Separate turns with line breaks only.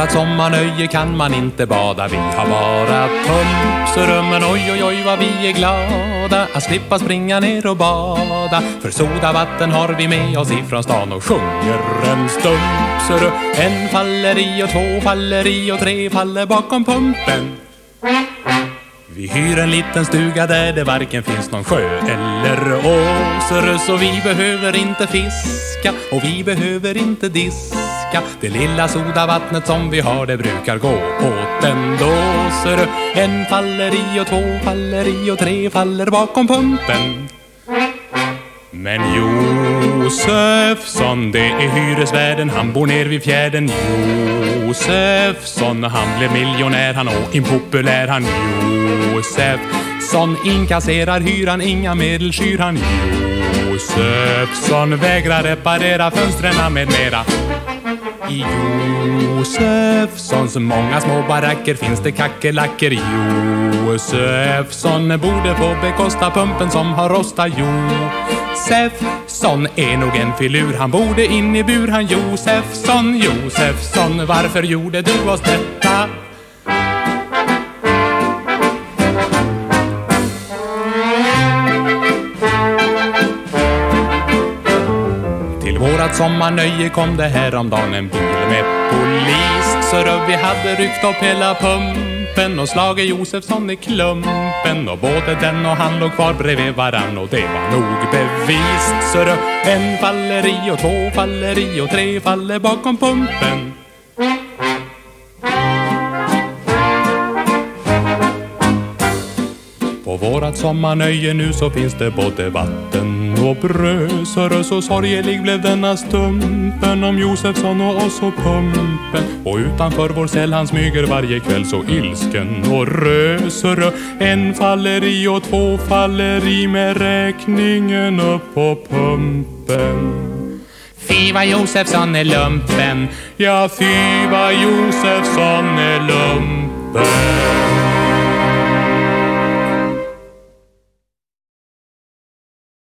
vårat sommarnöje kan man inte bada. Vi har bara pumpsrummen, oj oj oj vad vi är glada att slippa springa ner och bada. För sodavatten har vi med oss ifrån stan och sjunger en stumpsrö. En faller i och två faller i och tre faller bakom pumpen. Vi hyr en liten stuga där det varken finns någon sjö eller åser, så vi behöver inte fiska och vi behöver inte diska. Det lilla sodavattnet som vi har det brukar gå åt en dåser. En faller i och två faller i och tre faller bakom pumpen. Men Josefsson, det är hyresvärden, han bor ner vid fjärden. Josefsson, han blev miljonär, han och impopulär. Han Josefsson inkasserar hyran, inga medel skyr han. Josefsson vägrar reparera fönstren med mera. I Josefssons många små baracker finns det kackelacker. Josefsson borde få bekosta pumpen som har rostat. Josefsson är nog en filur, han borde in i bur. Han Josefsson, Josefsson, varför gjorde du oss detta? Vårat sommarnöje kom det häromdagen en bil med polis. Så vi hade ryckt upp hela pumpen och slagit Josefsson i klumpen. Och både den och han låg kvar bredvid varann och det var nog bevist. Så en faller i och två faller i och tre faller bakom pumpen. På vårat sommarnöje nu så finns det både vatten och bröd. Så sorgelig blev denna stumpen om Josefsson och oss och pumpen. Och utanför vår cell han smyger varje kväll så ilsken och rösör. En faller i och två faller i med räkningen upp på pumpen. Fy vad Josefsson är lumpen. Ja, fy vad Josefsson är lumpen.